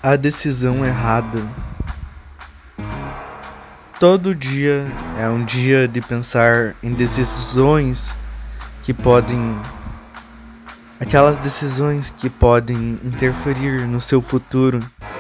A decisão errada. Todo dia é um dia de pensar em decisões que podem. Aquelas decisões que podem interferir no seu futuro.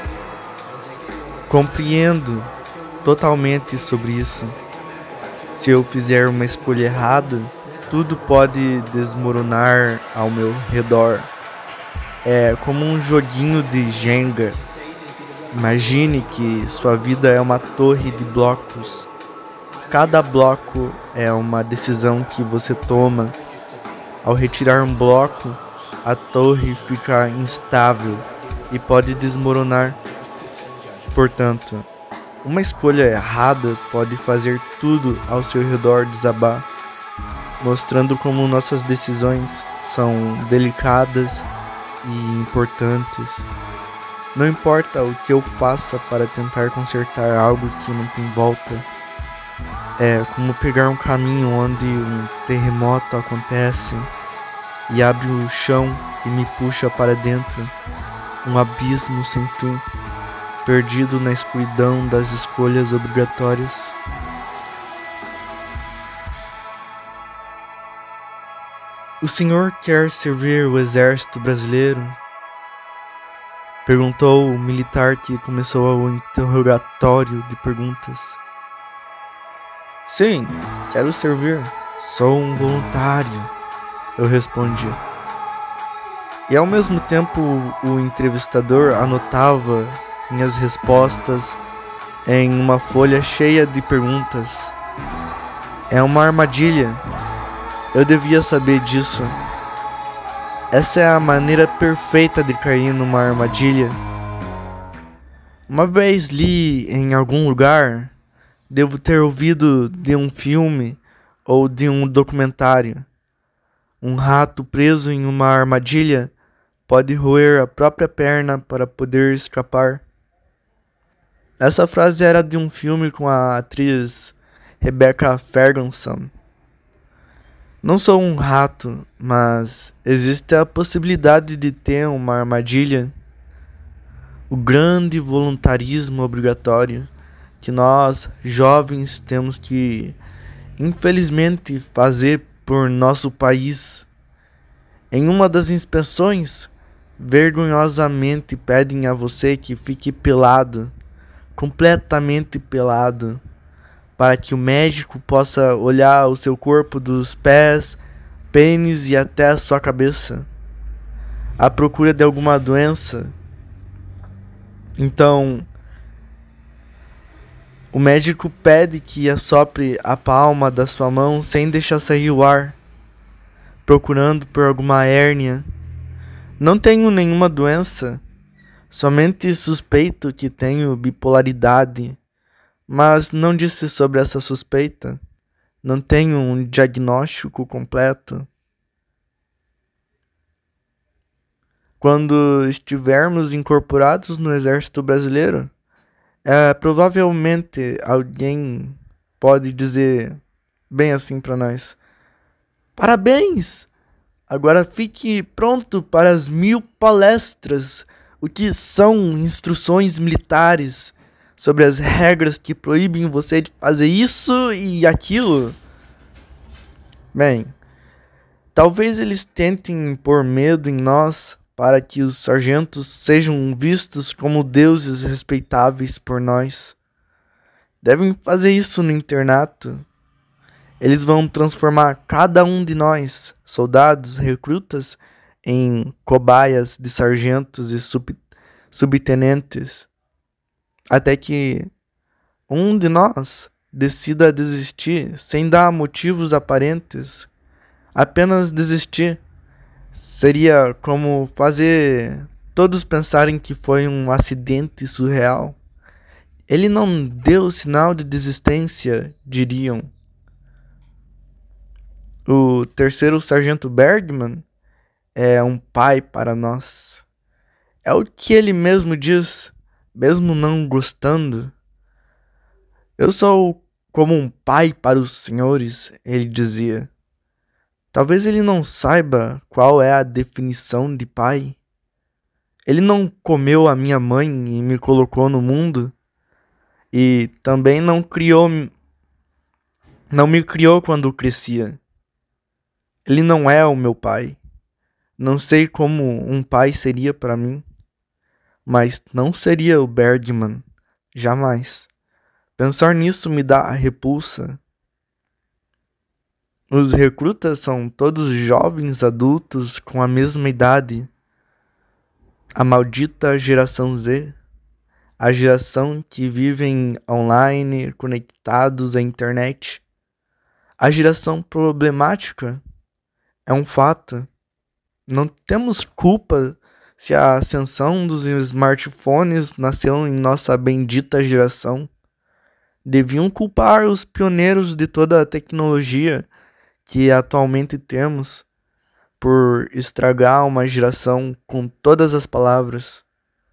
Compreendo totalmente sobre isso. Se eu fizer uma escolha errada, tudo pode desmoronar ao meu redor. É como um joguinho de Jenga. Imagine que sua vida é uma torre de blocos. Cada bloco é uma decisão que você toma. Ao retirar um bloco, a torre fica instável e pode desmoronar. Portanto, uma escolha errada pode fazer tudo ao seu redor desabar, mostrando como nossas decisões são delicadas e importantes. Não importa o que eu faça para tentar consertar algo que não tem volta. É como pegar um caminho onde um terremoto acontece e abre o chão e me puxa para dentro. Um abismo sem fim, perdido na escuridão das escolhas obrigatórias. O senhor quer servir o exército brasileiro? Perguntou o militar que começou o interrogatório de perguntas. Sim, quero servir. Sou um voluntário, eu respondi. E ao mesmo tempo o entrevistador anotava minhas respostas em uma folha cheia de perguntas. É uma armadilha. Eu devia saber disso. Essa é a maneira perfeita de cair numa armadilha. Uma vez li em algum lugar, devo ter ouvido de um filme ou de um documentário. Um rato preso em uma armadilha pode roer a própria perna para poder escapar. Essa frase era de um filme com a atriz Rebecca Ferguson. Não sou um rato, mas existe a possibilidade de ter uma armadilha. O grande voluntarismo obrigatório que nós, jovens, temos que, infelizmente, fazer por nosso país. Em uma das inspeções, vergonhosamente pedem a você que fique pelado, completamente pelado, para que o médico possa olhar o seu corpo dos pés, pênis e até a sua cabeça, à procura de alguma doença. Então, o médico pede que assopre a palma da sua mão sem deixar sair o ar, procurando por alguma hérnia. Não tenho nenhuma doença, somente suspeito que tenho bipolaridade. Mas não disse sobre essa suspeita. Não tenho um diagnóstico completo. Quando estivermos incorporados no Exército Brasileiro, provavelmente alguém pode dizer bem assim para nós: parabéns! Agora fique pronto para as 1000 palestras, o que são instruções militares sobre as regras que proíbem você de fazer isso e aquilo. Bem, talvez eles tentem pôr medo em nós para que os sargentos sejam vistos como deuses respeitáveis por nós. Devem fazer isso no internato. Eles vão transformar cada um de nós, soldados, recrutas, em cobaias de sargentos e subtenentes. Até que um de nós decida desistir sem dar motivos aparentes. Apenas desistir seria como fazer todos pensarem que foi um acidente surreal. Ele não deu sinal de desistência, diriam. O terceiro sargento Bergman é um pai para nós. É o que ele mesmo diz, mesmo não gostando. Eu sou como um pai para os senhores, ele dizia. Talvez ele não saiba qual é a definição de pai. Ele não comeu a minha mãe e me colocou no mundo, e também não me criou quando crescia. Ele não é o meu pai. Não sei como um pai seria para mim, mas não seria o Bergman, jamais. Pensar nisso me dá repulsa. Os recrutas são todos jovens adultos com a mesma idade. A maldita geração Z, a geração que vivem online, conectados à internet. A geração problemática é um fato. Não temos culpa se a ascensão dos smartphones nasceu em nossa bendita geração. Deviam culpar os pioneiros de toda a tecnologia que atualmente temos por estragar uma geração com todas as palavras.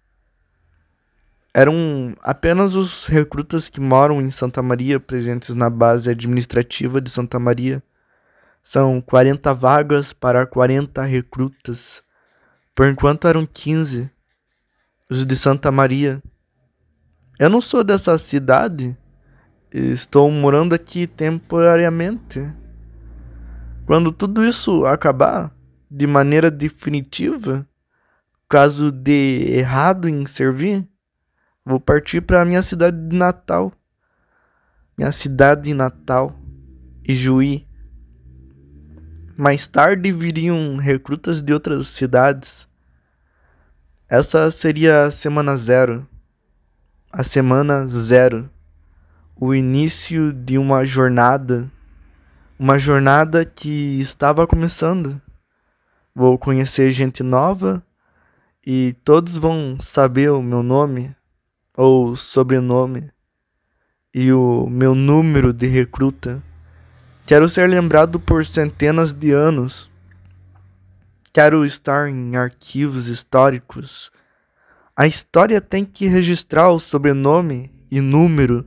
Eram apenas os recrutas que moram em Santa Maria presentes na base administrativa de Santa Maria. São 40 vagas para 40 recrutas. Por enquanto eram 15. Os de Santa Maria. Eu não sou dessa cidade. Estou morando aqui temporariamente. Quando tudo isso acabar, de maneira definitiva, caso dê errado em servir, vou partir para minha cidade natal. Minha cidade natal, Ijuí. Mais tarde viriam recrutas de outras cidades. Essa seria a semana zero. A semana zero. O início de uma jornada. Uma jornada que estava começando. Vou conhecer gente nova e todos vão saber o meu nome ou sobrenome e o meu número de recruta. Quero ser lembrado por centenas de anos. Quero estar em arquivos históricos. A história tem que registrar o sobrenome e número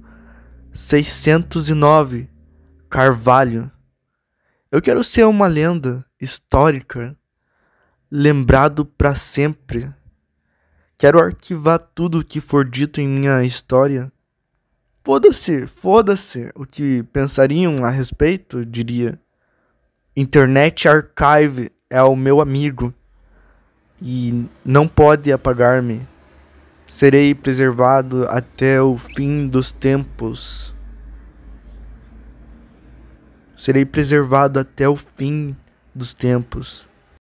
609, Carvalho. Eu quero ser uma lenda histórica, lembrado para sempre. Quero arquivar tudo o que for dito em minha história. Foda-se o que pensariam a respeito, diria. Internet Archive é o meu amigo e não pode apagar-me. Serei preservado até o fim dos tempos. Serei preservado até o fim dos tempos.